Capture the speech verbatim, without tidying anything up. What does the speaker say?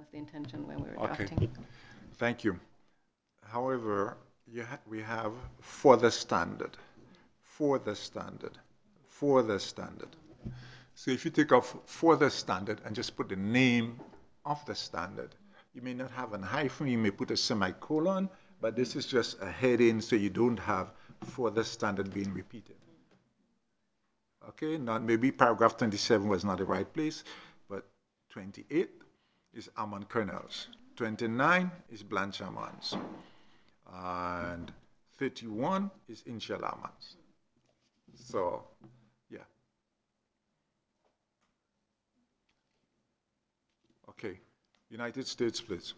was the intention when we were Okay, drafting. thank you. However, you ha we have for the standard, for the standard, for the standard. So if you take off for the standard and just put the name of the standard, you may not have an hyphen, you may put a semicolon, but this is just a heading so you don't have for the standard being repeated. Okay, now maybe paragraph twenty-seven was not the right place, but twenty-eight is almond kernels. twenty-nine is blanched almonds. And thirty-one is in-shell almonds. So, yeah. Okay, United States, please.